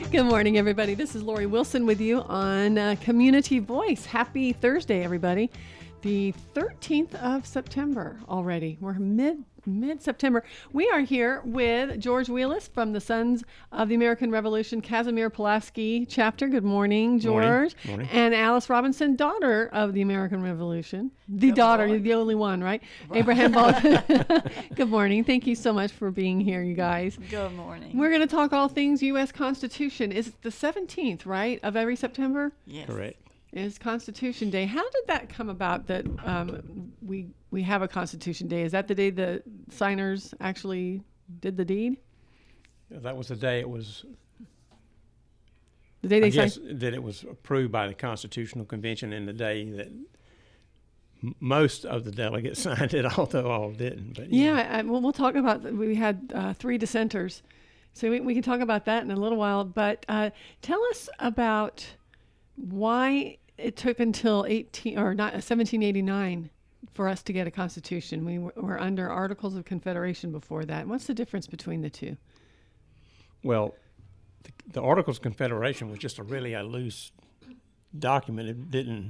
Good morning, everybody. This is Lori Wilson with you on Community Voice. Happy Thursday, everybody. The 13th of September already. We're mid-September. We are here with George Wheelis from the Sons of the American Revolution, Casimir Pulaski chapter. Good morning, George. Morning. And Alice Robinson, daughter of the American Revolution. The daughter, morning. the only one, right? Abraham Baldwin. Good morning. Thank you so much for being here, you guys. Good morning. We're going to talk all things U.S. Constitution. Is it the 17th, right, of every September? Yes. Correct. Is Constitution Day. How did that come about that we have a Constitution Day? Is that the day the signers actually did the deed? That was the day it was. The day they I guess signed? that it was approved by the Constitutional Convention, and the day that most of the delegates signed it, although all didn't. But Yeah, we'll talk about. We had 3 dissenters, so we can talk about that in a little while. But tell us about why it took until 1789 for us to get a constitution. We were under Articles of Confederation before that. What's the difference between the two? Well, the Articles of Confederation was just a loose document. It didn't.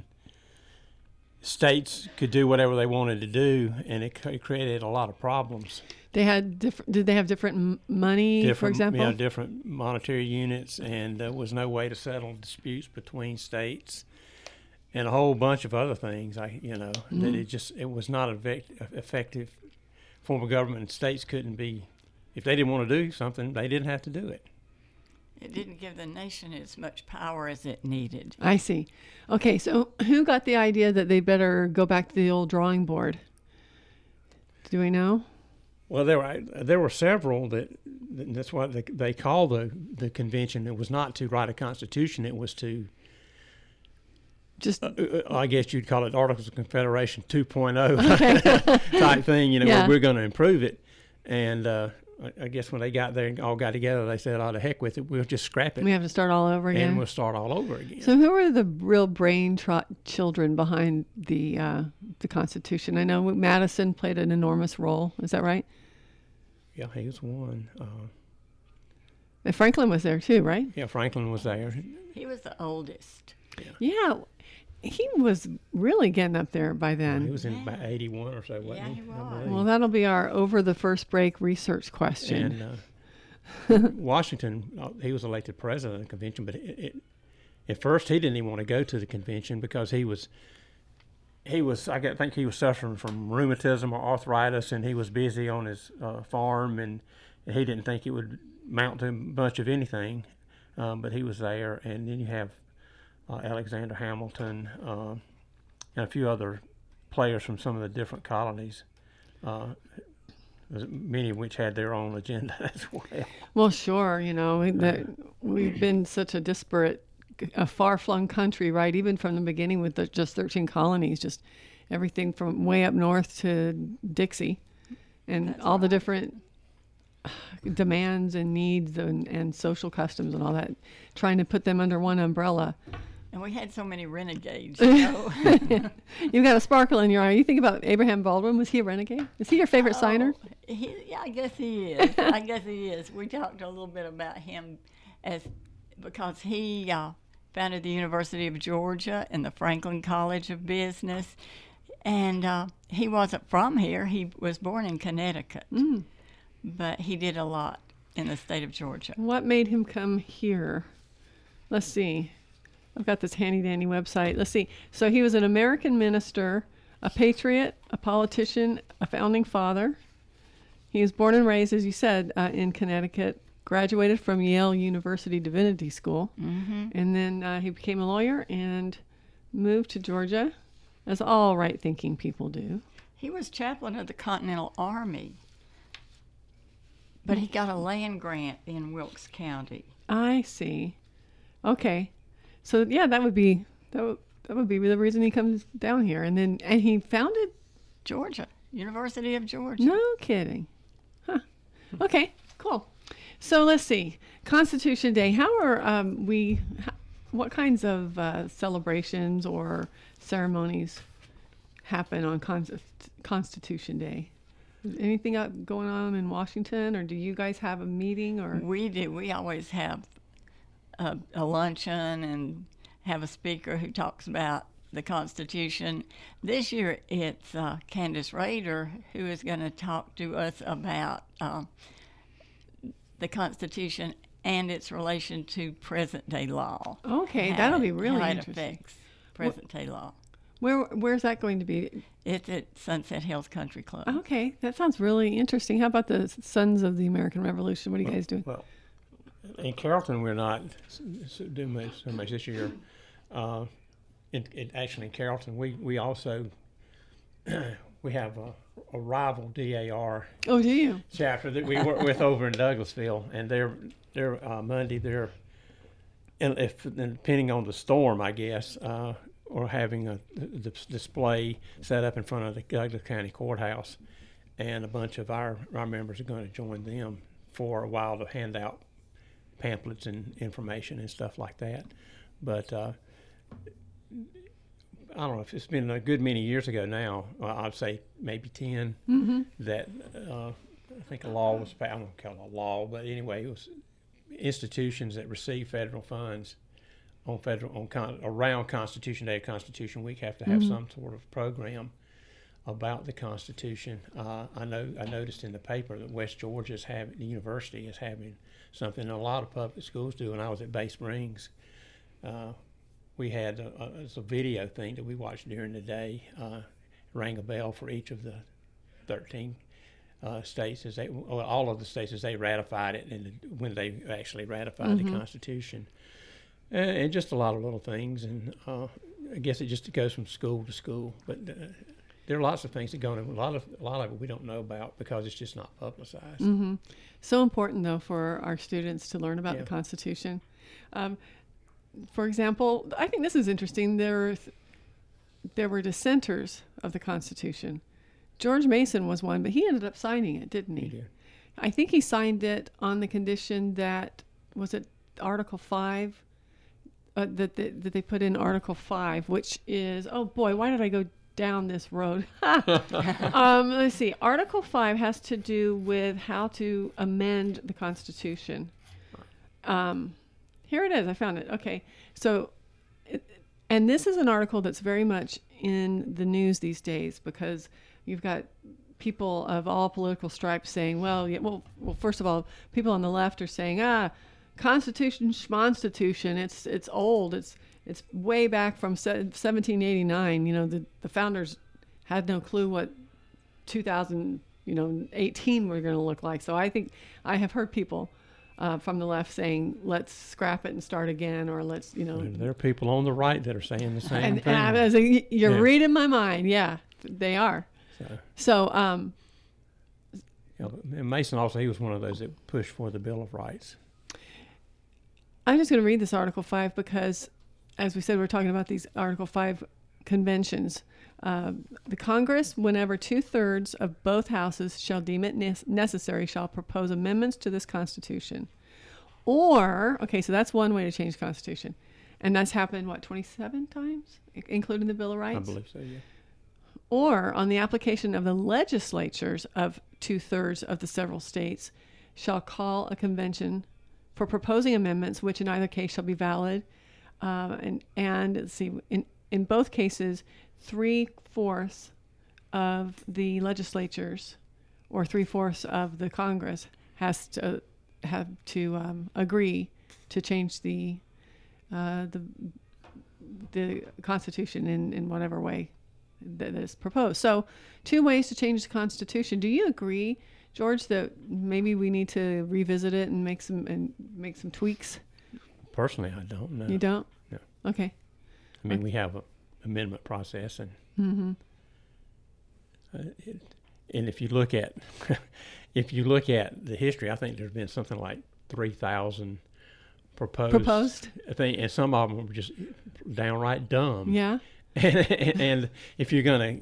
States could do whatever they wanted to do, and it created a lot of problems. They had Did they have different money, for example? Yeah, different monetary units, and there was no way to settle disputes between states, and a whole bunch of other things. That it was not an effective form of government. And states couldn't be, if they didn't want to do something, they didn't have to do it. It didn't give the nation as much power as it needed. I see. Okay, so who got the idea that they better go back to the old drawing board? Do we know? Well, there were several that's what they call the convention. It was not to write a constitution. It was to Just I guess you'd call it Articles of Confederation 2.0 type thing. Yeah. We're going to improve it. And I guess when they got there and all got together, they said, "Oh, to heck with it. We'll just scrap it, we have to start all over again. and we'll start all over again." So who were the real brain children behind the Constitution? I know Madison played an enormous role. Is that right? Yeah, he was one. And Franklin was there too, right? Yeah, Franklin was there. He was the oldest. Yeah, he was really getting up there by then. He was in about 81 or so, wasn't Yeah, he? he I was. believe. Well, that'll be our over the first break research question. And Washington, he was elected president of the convention, but at first he didn't even want to go to the convention because he was I think he was suffering from rheumatism or arthritis, and he was busy on his farm, and he didn't think it would mount to much of anything, but he was there. And then you have Alexander Hamilton and a few other players from some of the different colonies, many of which had their own agenda as well. Well, sure. We've been such a disparate, a far-flung country, right? Even from the beginning with just 13 colonies, just everything from way up north to Dixie, and That's all the right. different demands and needs and social customs and all that, trying to put them under one umbrella. And we had so many renegades, You've got a sparkle in your eye. You think about Abraham Baldwin. Was he a renegade? Is he your favorite signer? Yeah, I guess he is. I guess he is. We talked a little bit about him because he founded the University of Georgia and the Franklin College of Business. And he wasn't from here. He was born in Connecticut. But he did a lot in the state of Georgia. What made him come here? Let's see. I've got this handy-dandy website. Let's see. So he was an American minister, a patriot, a politician, a founding father. He was born and raised, as you said, in Connecticut, graduated from Yale University Divinity School, and then he became a lawyer and moved to Georgia, as all right-thinking people do. He was chaplain of the Continental Army, but he got a land grant in Wilkes County. I see. Okay. So yeah, that would be the reason he comes down here, and he founded Georgia, University of Georgia. No kidding. Huh. Okay, cool. So let's see. Constitution Day. How are what kinds of celebrations or ceremonies happen on Constitution Day? Is anything going on in Washington, or do you guys have a meeting? Or We do. We always have a luncheon and have a speaker who talks about the Constitution. This year it's Candace Rader who is going to talk to us about the Constitution and its relation to present-day law. Okay, that'll be really how interesting. it affects present-day law. Where's that going to be? It's at Sunset Hills Country Club. Okay, that sounds really interesting. How about the Sons of the American Revolution? What are you guys doing? Well, in Carrollton, we're not doing so much this year. Actually, in Carrollton, we also we have a rival DAR Oh, do you? chapter that we work with over in Douglasville, and they're Monday. And depending on the storm, I guess, or having a display set up in front of the Douglas County Courthouse, and a bunch of our members are going to join them for a while to hand out pamphlets and information and stuff like that. But I don't know if it's been a good many years ago now. I'd say maybe 10. That I think a law was passed. I don't call it a law, but anyway, it was institutions that receive federal funds around Constitution Day, Constitution Week, have to have some sort of program about the Constitution. I noticed in the paper that West Georgia the university is having something, and a lot of public schools do. When I was at Bay Springs, we had it's a video thing that we watched during the day. Rang a bell for each of the 13 states all of the states as they ratified it, and when they actually ratified the Constitution. And just a lot of little things, and I guess it just goes from school to school. But there are lots of things that go on. A lot of it we don't know about because it's just not publicized. So important, though, for our students to learn about the Constitution. For example, I think this is interesting. There were dissenters of the Constitution. George Mason was one, but he ended up signing it, didn't he? He did. I think he signed it on the condition that, was it Article 5? That they put in Article 5, which is, oh boy, why did I go down this road? Let's see. Article 5 has to do with how to amend the Constitution. Here it is. I found it. Okay. So, and this is an article that's very much in the news these days because you've got people of all political stripes saying, well, first of all, people on the left are saying, Constitution, schmonstitution, it's old. It's way back from 1789. You know, the founders had no clue what 2018 were going to look like. So I think I have heard people from the left saying, let's scrap it and start again, or let's, And there are people on the right that are saying the same thing. And I was like, you're reading my mind. Yeah, they are. So and Mason also, he was one of those that pushed for the Bill of Rights. I'm just going to read this Article 5 because, as we said, we're talking about these Article 5 conventions. The Congress, whenever 2/3 of both houses shall deem it necessary, shall propose amendments to this Constitution. So that's one way to change the Constitution. And that's happened, 27 times, including the Bill of Rights? I believe so, yeah. Or on the application of the legislatures of 2/3 of the several states shall call a convention for proposing amendments, which in either case shall be valid. And let's see, in both cases, 3/4 of the legislatures or 3/4 of the Congress has to have to agree to change the Constitution in whatever way that is proposed. So 2 ways to change the Constitution. Do you agree, George, that maybe we need to revisit it and make some tweaks? Personally, I don't know. You don't? No. Okay. I mean, we have an amendment process, and and if you look at the history, I think there's been something like 3,000 proposed. I think, and some of them were just downright dumb. Yeah. And if you're gonna,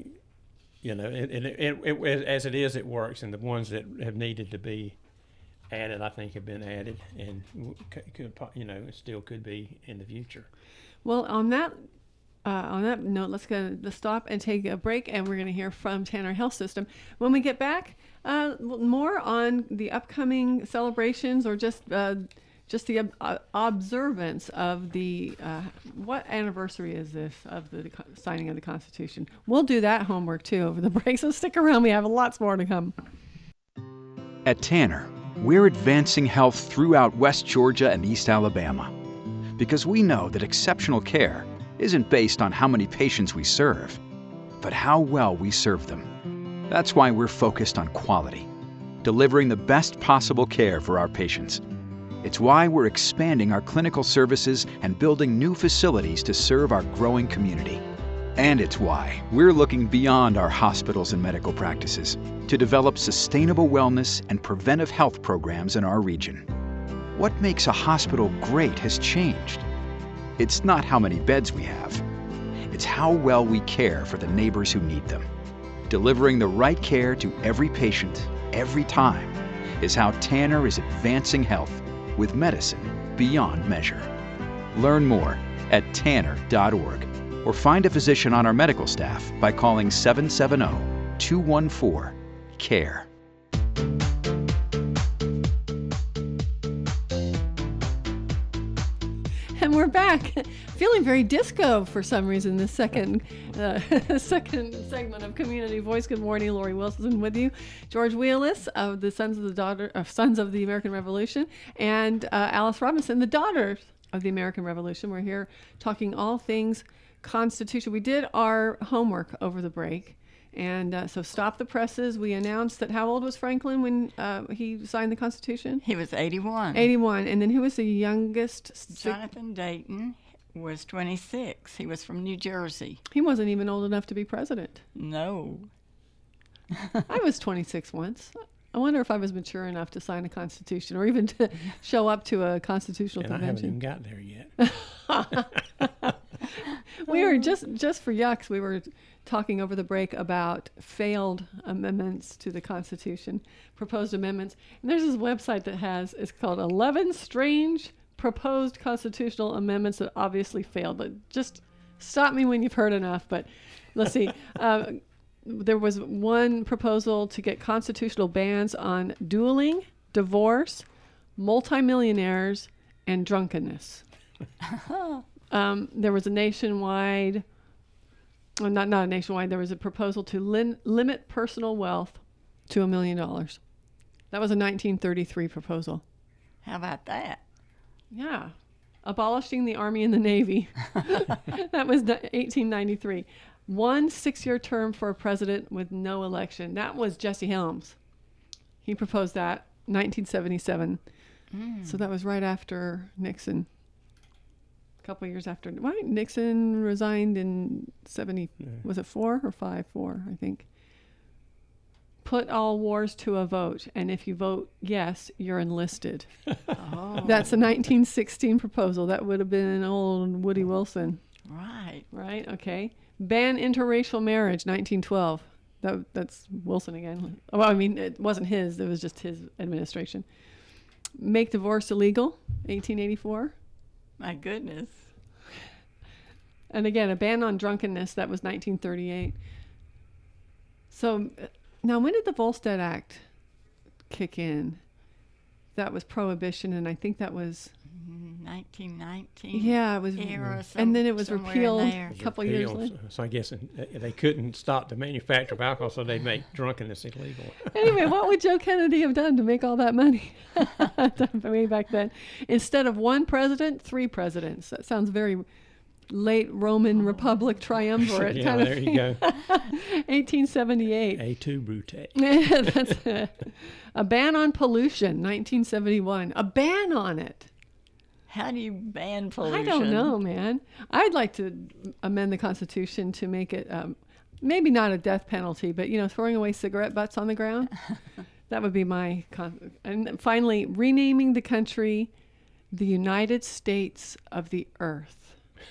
as it is, it works, and the ones that have needed to be added, I think, have been added, and could, it still could be in the future. Well, on that note, let's stop and take a break, and we're going to hear from Tanner Health System. When we get back, more on the upcoming celebrations, or just just the observance of the what anniversary is this of the signing of the Constitution. We'll do that homework too over the break, so stick around. We have lots more to come. At Tanner, we're advancing health throughout West Georgia and East Alabama because we know that exceptional care isn't based on how many patients we serve, but how well we serve them. That's why we're focused on quality, delivering the best possible care for our patients. It's why we're expanding our clinical services and building new facilities to serve our growing community. And it's why we're looking beyond our hospitals and medical practices to develop sustainable wellness and preventive health programs in our region. What makes a hospital great has changed. It's not how many beds we have. It's how well we care for the neighbors who need them. Delivering the right care to every patient, every time, is how Tanner is advancing health with medicine beyond measure. Learn more at tanner.org or find a physician on our medical staff by calling 770-214-CARE. And we're back, feeling very disco for some reason. The second second segment of Community Voice. Good morning, Lori Wilson with you, George Wheelis of the Sons of the American Revolution, and Alice Robinson, the Daughters of the American Revolution. We're here talking all things Constitution. We did our homework over the break. And so stop the presses. We announced that how old was Franklin when he signed the Constitution? He was 81. 81. And then who was the youngest? Jonathan Dayton was 26. He was from New Jersey. He wasn't even old enough to be president. No. I was 26 once. I wonder if I was mature enough to sign a Constitution or even to show up to a constitutional And I haven't even convention. got there yet. We were just for yucks. We were talking over the break about failed amendments to the Constitution, proposed amendments. And there's this website that it's called 11 Strange Proposed Constitutional Amendments That Obviously Failed. But just stop me when you've heard enough. But let's see. There was one proposal to get constitutional bans on dueling, divorce, multimillionaires, and drunkenness. There was a nationwide, well, not a nationwide, there was a proposal to limit personal wealth to $1 million. That was a 1933 proposal. How about that? Yeah. Abolishing the Army and the Navy. That was 1893. 1 6-year term for a president with no election. That was Jesse Helms. He proposed that 1977. So that was right after Nixon. Couple years after. Why Nixon resigned in 70? Yeah. Was it 4 or 5? 4, I think. Put all wars to a vote, and if you vote yes, you're enlisted. Oh. That's a 1916 proposal. That would have been an old Woody Wilson. Right. Okay. Ban interracial marriage. 1912. That's Wilson again. Well, I mean, it wasn't his. It was just his administration. Make divorce illegal. 1884. My goodness. And again, a ban on drunkenness, that was 1938. So now when did the Volstead Act kick in? That was prohibition, and I think that was 1919. Yeah, it was. And then it was repealed a couple years later. So I guess they couldn't stop the manufacture of alcohol, so they make drunkenness illegal. Anyway, what would Joe Kennedy have done to make all that money way back then? Instead of 1 president, 3 presidents. That sounds very late Roman Republic triumvirate kind of there thing. You go. 1878. A2 Brute. That's it. A ban on pollution, 1971. A ban on it. How do you ban pollution? I don't know, man. I'd like to amend the Constitution to make it maybe not a death penalty, but, throwing away cigarette butts on the ground. That would be my... And finally, renaming the country the United States of the Earth.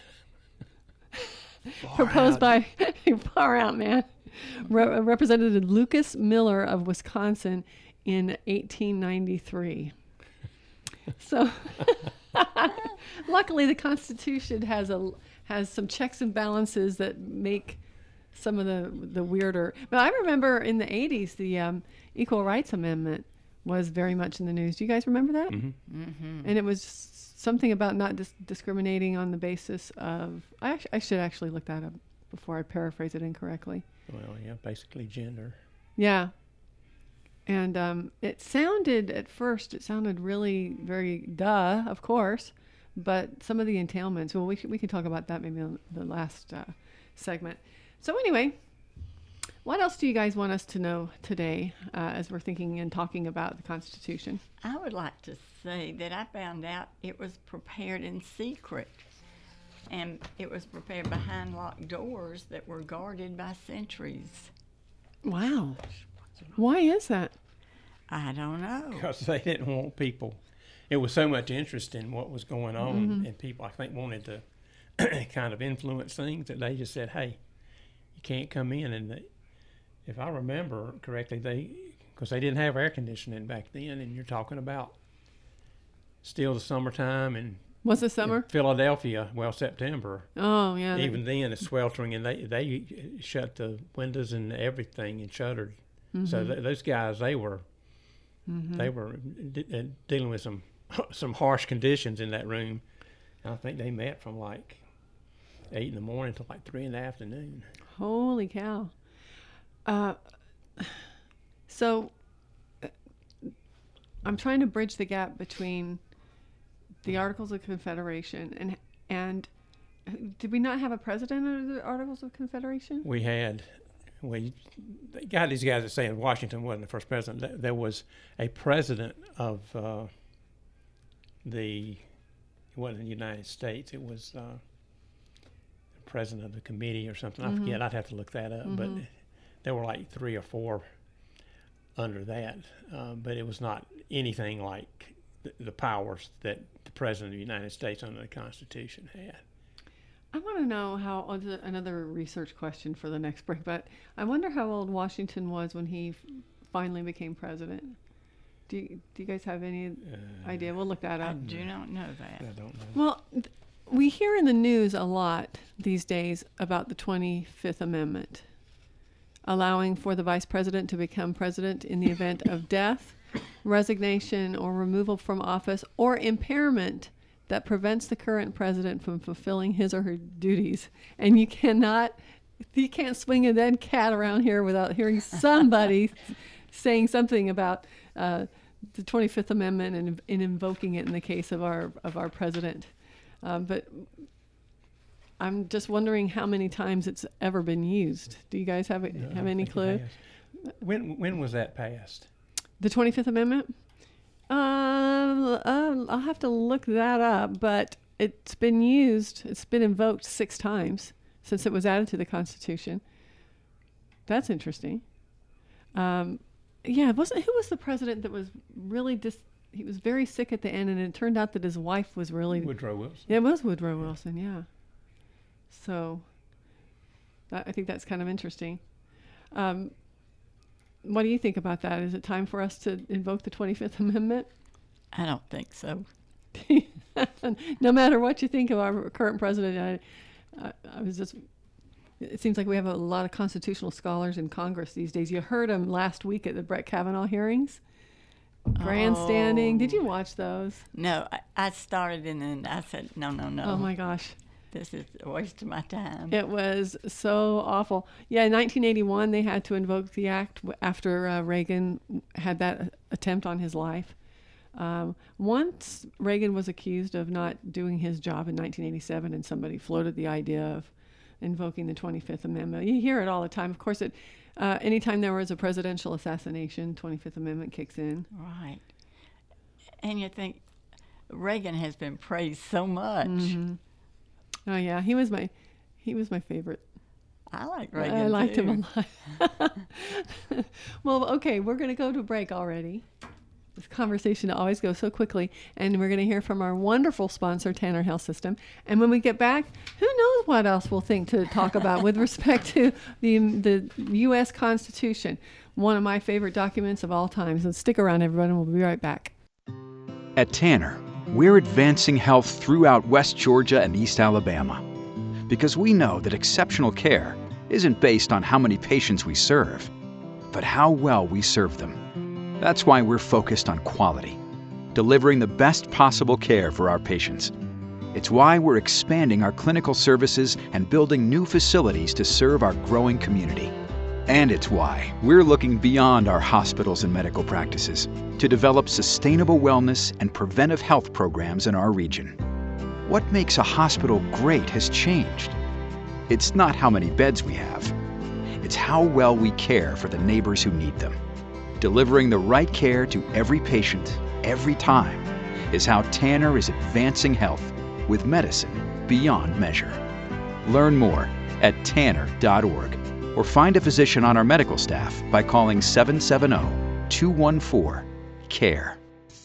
Proposed by... Far out, man. Representative Lucas Miller of Wisconsin in 1893. So... Luckily, the Constitution has some checks and balances that make some of the weirder. But I remember in the 80s, the Equal Rights Amendment was very much in the news. Do you guys remember that? Mm-hmm. And it was something about not discriminating on the basis of. I should actually look that up before I paraphrase it incorrectly. Well, yeah, basically gender. Yeah. And it sounded really very of course, but some of the entailments. Well, we can talk about that maybe in the last segment. So anyway, what else do you guys want us to know today as we're thinking and talking about the Constitution? I would like to say that I found out it was prepared in secret. And it was prepared behind locked doors that were guarded by sentries. Wow. Why is that? I don't know. Because they didn't want people. It was so much interest in what was going on, Mm-hmm. and people, I think, wanted to kind of influence things that they just said, hey, you can't come in. And if I remember correctly, because they didn't have air conditioning back then, and you're talking about still the summertime and Was it summer? Philadelphia, well, September. Oh, yeah. Even then, it's sweltering, and they shut the windows and everything and shuttered. So those guys, they were dealing with some harsh conditions in that room. And I think they met from like 8 in the morning till like 3 in the afternoon. Holy cow. So I'm trying to bridge the gap between the Articles of Confederation and did we not have a president under the Articles of Confederation? We got these guys that say Washington wasn't the first president. There was a president of it wasn't the United States. It was the president of the committee or something. I forget. I'd have to look that up. But there were like 3 or 4 under that. But it was not anything like the powers that the president of the United States under the Constitution had. I want to know how, another research question for the next break, but I wonder how old Washington was when he finally became president. Do you guys have any idea? We'll look that I up. do not know that. I don't know. Well, we hear in the news a lot these days about the 25th Amendment, allowing for the vice president to become president in the event of death, resignation, or removal from office, or impairment that prevents the current president from fulfilling his or her duties. And you can't swing a dead cat around here without hearing somebody saying something about the 25th Amendment and in invoking it in the case of our president. But I'm just wondering how many times it's ever been used. Do you guys have any clue? When was that passed? The 25th Amendment? I'll have to look that up, but it's been invoked 6 times since it was added to the Constitution. That's interesting. Who was the president that was really he was very sick at the end, and it turned out that his wife was really... Woodrow Wilson. Yeah, it was Woodrow Wilson, yeah. So I think that's kind of interesting. What do you think about that? Is it time for us to invoke the 25th Amendment? I don't think so. No matter what you think of our current president, it seems like we have a lot of constitutional scholars in Congress these days. You heard them last week at the Brett Kavanaugh hearings. Grandstanding. Did you watch those? No, I started and I said, no. Oh my gosh. This is a waste of my time. It was so awful. Yeah, in 1981, they had to invoke the act after Reagan had that attempt on his life. Once Reagan was accused of not doing his job in 1987, and somebody floated the idea of invoking the 25th Amendment. You hear it all the time. Of course, anytime there was a presidential assassination, 25th Amendment kicks in. Right. And you think Reagan has been praised so much. Mm-hmm. Oh yeah, he was my favorite. I like Reagan. I liked too. him a lot. Well, okay, we're going to go to break already. This conversation always goes so quickly, and we're going to hear from our wonderful sponsor, Tanner Health System. And when we get back, who knows what else we'll think to talk about with respect to the U.S. Constitution, one of my favorite documents of all time. So stick around, everyone, and we'll be right back. At Tanner, we're advancing health throughout West Georgia and East Alabama because we know that exceptional care isn't based on how many patients we serve, but how well we serve them. That's why we're focused on quality, delivering the best possible care for our patients. It's why we're expanding our clinical services and building new facilities to serve our growing community. And it's why we're looking beyond our hospitals and medical practices to develop sustainable wellness and preventive health programs in our region. What makes a hospital great has changed. It's not how many beds we have. It's how well we care for the neighbors who need them. Delivering the right care to every patient, every time, is how Tanner is advancing health with medicine beyond measure. Learn more at tanner.org or find a physician on our medical staff by calling 770-214-CARE.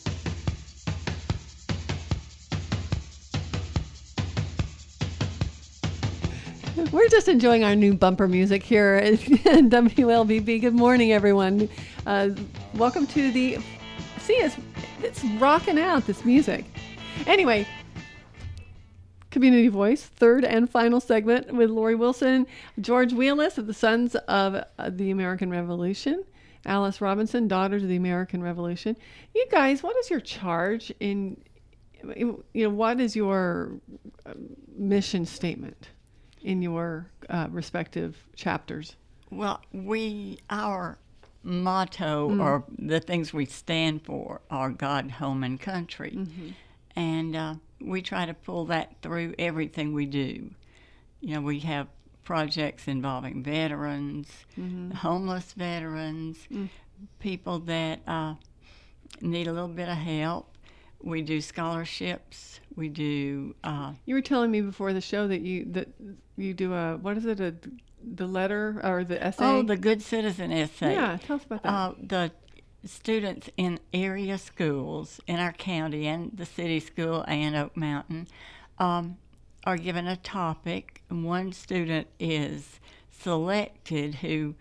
We're just enjoying our new bumper music here at WLBB. Good morning, everyone. Welcome to the... See, it's rocking out, this music. Anyway, Community Voice, third and final segment with Lori Wilson, George Wheelis of the Sons of the American Revolution, Alice Robinson, Daughters of the American Revolution. You guys, what is your charge in, what is your mission statement in your respective chapters? Well, our motto or the things we stand for are God, home, and country. Mm-hmm. And we try to pull that through everything we do. We have projects involving veterans, homeless veterans, people that need a little bit of help. We do scholarships. We do. You were telling me before the show that you do the letter or the essay? Oh, the Good Citizen essay. Yeah, tell us about that. The students in area schools in our county and the city school and Oak Mountain are given a topic. One student is selected who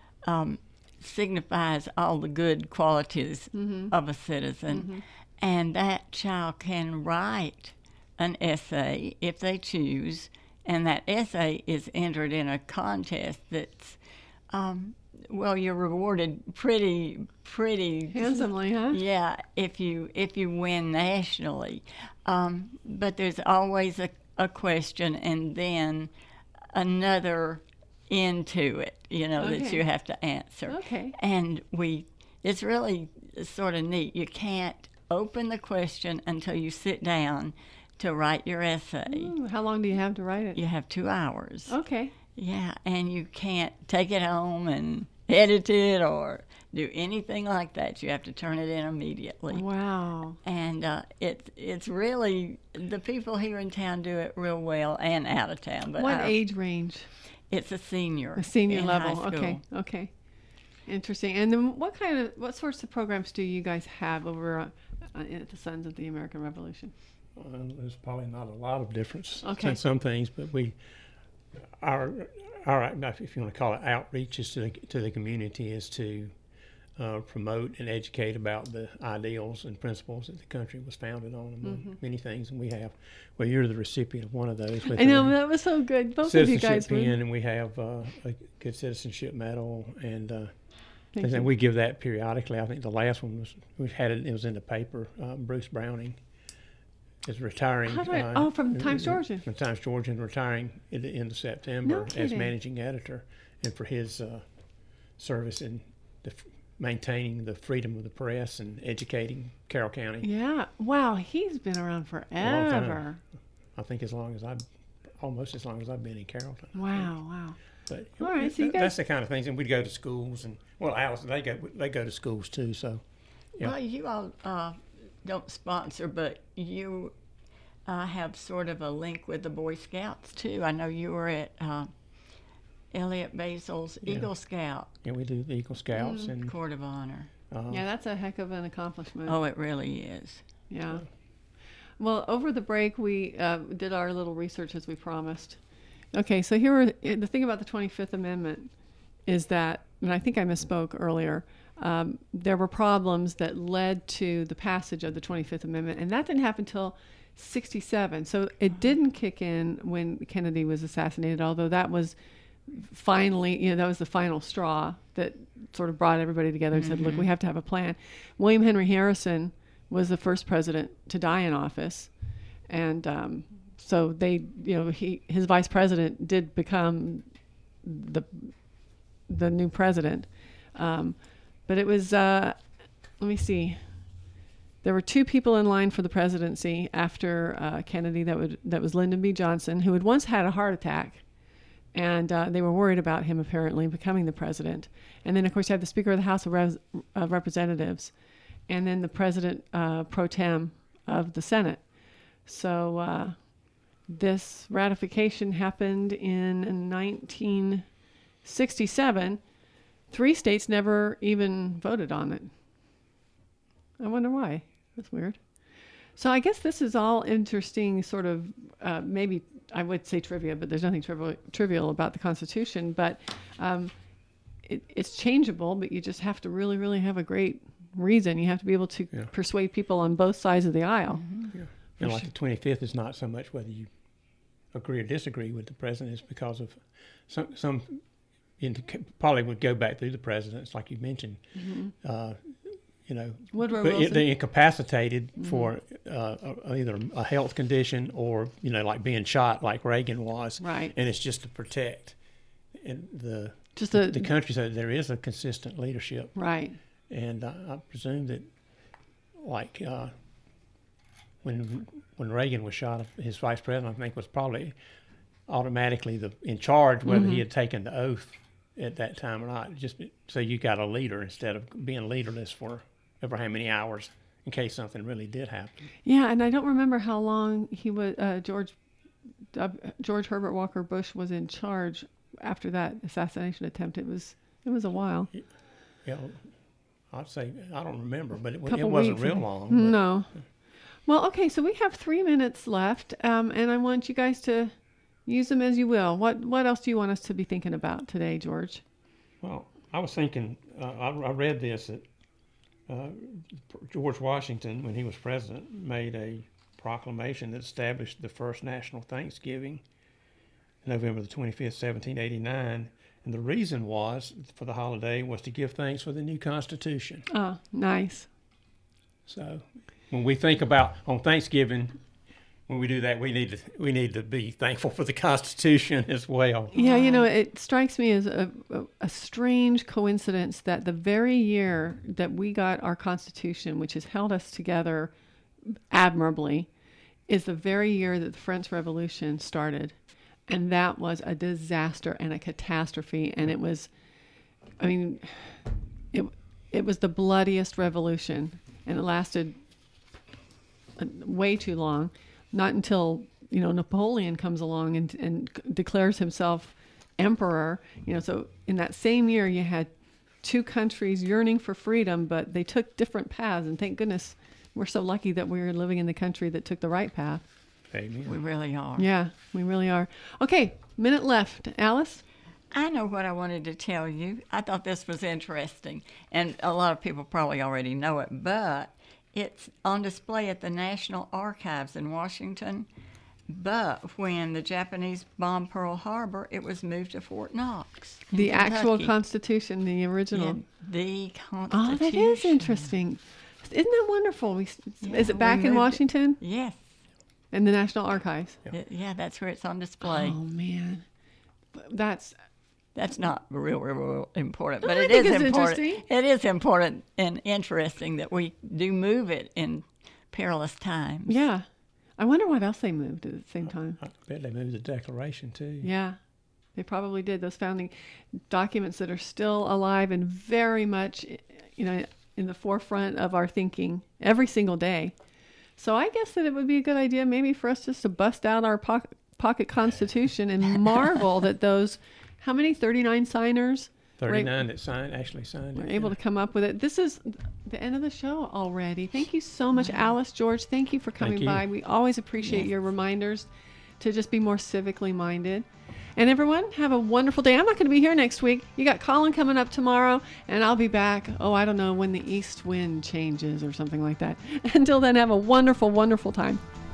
signifies all the good qualities of a citizen, and that child can write an essay if they choose, and that essay is entered in a contest that's you're rewarded pretty handsomely, huh? Yeah, if you win nationally, but there's always a question and then another into it, that you have to answer. Okay. And it's really sort of neat. You can't open the question until you sit down to write your essay. Ooh, how long do you have to write it? You have 2 hours. Okay. Yeah, and you can't take it home and edit it or do anything like that. You have to turn it in immediately. Wow. And it's really, the people here in town do it real well and out of town. But what age range? It's a senior. A senior in level. high school. Okay. Interesting. And then what sorts of programs do you guys have over at the Sons of the American Revolution? There's probably not a lot of difference in some things, but our if you want to call it outreaches to the community is to promote and educate about the ideals and principles that the country was founded on, among many things. And well, you're the recipient of one of those. I know, that was so good. Both of you guys were. And we have a Good Citizenship Medal, and we give that periodically. I think the last one it was in the paper. Bruce Browning is retiring. From Times Georgian. From Times Georgian, retiring at the end of September as managing editor, and for his service in maintaining the freedom of the press and educating Carroll County. Yeah. Wow, he's been around forever. I think almost as long as I've been in Carrollton. Wow. But all right, so that's the kind of things, and we'd go to schools, and Alice, they go to schools too. So, yeah. Well, you all don't sponsor, but you have sort of a link with the Boy Scouts too. I know you were at Elliot Basil's Eagle Scout. Yeah, we do the Eagle Scouts and Court of Honor. Yeah, that's a heck of an accomplishment. Oh, it really is. Yeah. Well, over the break, we did our little research as we promised. Okay, so the thing about the 25th Amendment is that, and I think I misspoke earlier, there were problems that led to the passage of the 25th Amendment, and that didn't happen until 1967. So it didn't kick in when Kennedy was assassinated, although that was finally, that was the final straw that sort of brought everybody together and said, look, we have to have a plan. William Henry Harrison was the first president to die in office. And so his vice president did become the new president. But it was, let me see. There were two people in line for the presidency after Kennedy. That was Lyndon B. Johnson, who had once had a heart attack. And they were worried about him apparently becoming the president. And then, of course, you have the Speaker of the House of Representatives, and then the President pro tem of the Senate. So this ratification happened in 1967. 3 states never even voted on it. I wonder why. That's weird. So I guess this is all interesting, sort of maybe I would say trivia, but there's nothing trivial about the Constitution. But it's changeable, but you just have to really, really have a great reason. You have to be able to persuade people on both sides of the aisle. Yeah. And like the 25th is not so much whether you agree or disagree with the president, it's because of some probably would go back through the presidents, like you mentioned. Woodrow but Wilson. they incapacitated for either a health condition or like being shot, like Reagan was. Right. And it's just to protect the country, so there is a consistent leadership. Right. And I presume that, like when Reagan was shot, his vice president, I think, was probably automatically in charge, whether he had taken the oath at that time or not. Just so you got a leader instead of being leaderless for ever how many hours in case something really did happen. Yeah, and I don't remember how long he was. George Herbert Walker Bush was in charge after that assassination attempt. It was a while. Yeah, I'd say I don't remember, but it Couple wasn't weeks, real I think. long. No. Well, okay, so we have 3 minutes left, and I want you guys to use them as you will. What else do you want us to be thinking about today, George? Well, I was thinking, I read this, that George Washington, when he was president, made a proclamation that established the first national Thanksgiving, November the 25th, 1789. And the reason for the holiday was to give thanks for the new Constitution. Oh, nice. So when we think about on Thanksgiving, when we do that, we need to be thankful for the Constitution as well. Yeah, it strikes me as a strange coincidence that the very year that we got our Constitution, which has held us together admirably, is the very year that the French Revolution started. And that was a disaster and a catastrophe. And it was, it was the bloodiest revolution. And it lasted way too long. Not until, Napoleon comes along and declares himself emperor. So in that same year, you had 2 countries yearning for freedom, but they took different paths. And thank goodness we're so lucky that we're living in the country that took the right path. Amen. We really are. Yeah, we really are. Okay, minute left. Alice? I know what I wanted to tell you. I thought this was interesting, and a lot of people probably already know it, but it's on display at the National Archives in Washington. But when the Japanese bombed Pearl Harbor, it was moved to Fort Knox. The Kentucky. actual Constitution, the original. Yeah, the Constitution. Oh, that is interesting. Isn't that wonderful? Is it back we in moved it. Washington? Yes. In the National Archives? Yeah, that's where it's on display. Oh, man. That's not real important, No, but I it think is it's important. interesting. It is important and interesting that we do move it in perilous times. yeah. I wonder what else they moved at the same time. I bet they moved the Declaration too. Yeah, they probably did. Those founding documents that are still alive and very much, in the forefront of our thinking every single day. So I guess that it would be a good idea maybe for us just to bust out our pocket Constitution and marvel that those, how many, 39 signers? 39 that actually signed We're it. able to come up with it. This is the end of the show already. Thank you so much, Alice, George. Thank you for coming you. by. We always appreciate your reminders to just be more civically minded. And everyone, have a wonderful day. I'm not going to be here next week. You got Colin coming up tomorrow, and I'll be back, I don't know, when the east wind changes or something like that. Until then, have a wonderful, wonderful time.